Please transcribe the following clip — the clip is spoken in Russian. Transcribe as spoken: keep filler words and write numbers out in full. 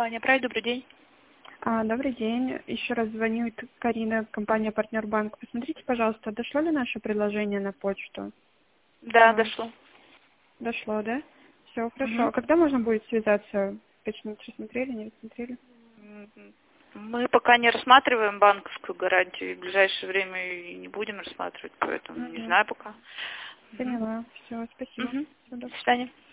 компания Прайд, добрый день. А, добрый день. Еще раз звонит Карина, компания Партнер Банк. Посмотрите, пожалуйста, дошло ли наше предложение на почту? Да, А, дошло. дошло, да? Все, хорошо. Мгм. А когда можно будет связаться? Точнее, рассмотрели, не рассмотрели? М, Мы пока не рассматриваем банковскую гарантию, и в ближайшее время и не будем рассматривать, поэтому не Угу. знаю пока. Мгм. Поняла. Все, спасибо. Мгм. Всего доброго. До свидания.